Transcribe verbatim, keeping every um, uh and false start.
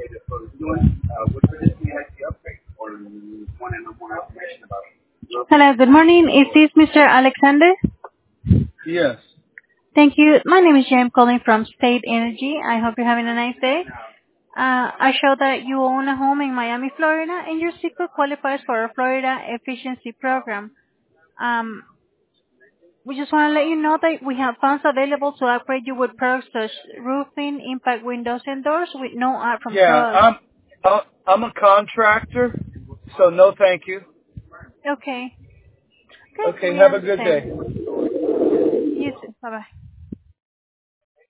Hello, good morning. Is this Mister Alexander? Yes. Thank you. My name is Jane calling from State Energy. I hope you're having a nice day. Uh, I show that you own a home in Miami, Florida, and your C I C O qualifies for a Florida Efficiency Program. Um, we just want to let you know that we have funds available to upgrade you with products such roofing, impact windows and doors with no upfront Yeah, cost. I'm uh, I'm a contractor, so no thank you. Okay. Okay, Okay, we have a good understand. day. You too. Bye-bye.